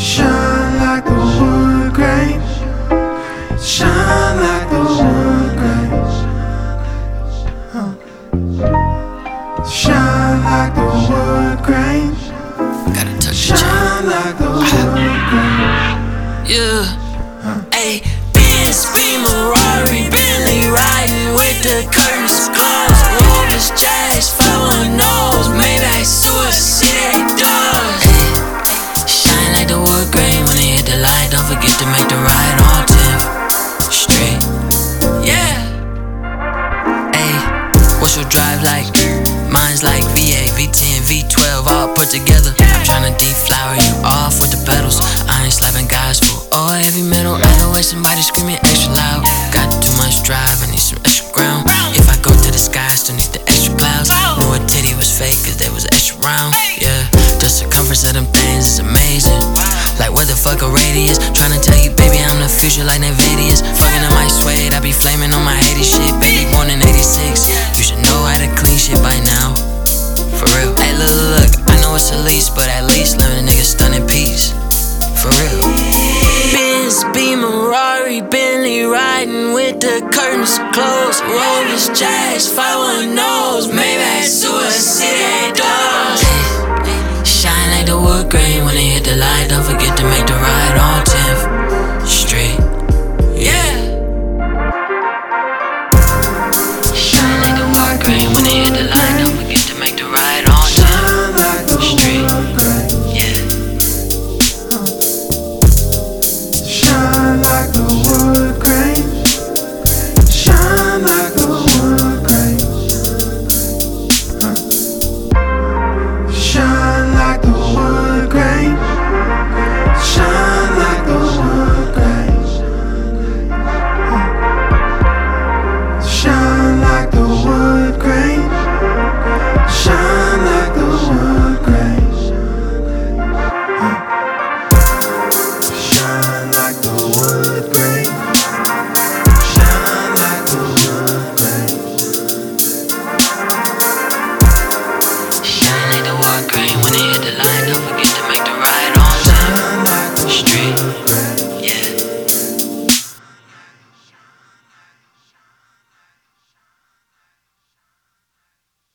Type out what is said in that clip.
Shine like the wood grain. Shine like the wood grain. Shine like the wood grain. Gotta touch the Shine like the wood grain. Yeah. Ayy, Benz, Beamer, Rari, Bentley, riding with the curtains closed. Rovers, Jazz, 510s, Maybach, suicide dogs. Ayy, shine like the wood grain when they hit the light. Don't forget to make the ride on 10th Street. Yeah. Ayy, what's your drive like? Mine's like V8, V10, V12, all put together. I'm tryna deflower you off with the pedals. I ain't slapping guys for all heavy metal. Either way, somebody screaming extra loud. Got too much drive, I need some extra ground. If I go to the sky, I still need the extra clouds. Knew a titty was fake, cause they was extra round. Yeah, the circumference of them things is amazing. Like what the fuck a radius? Tryna tell you, baby, I'm the future like Nvidia's. Fucking on my suede, I be flaming on my 80 shit. Baby, born in 86. You should know how to clean shit by now. For real. Hey, look, I know it's a lease, but at least let a nigga stun in peace. For real. Benz, Beamer, Rari, Bentley, riding with the curtains closed. Rovers, Jazz, 510s, Maybach, suicide dogs. Shine like the wood grain when they hit the light. Don't forget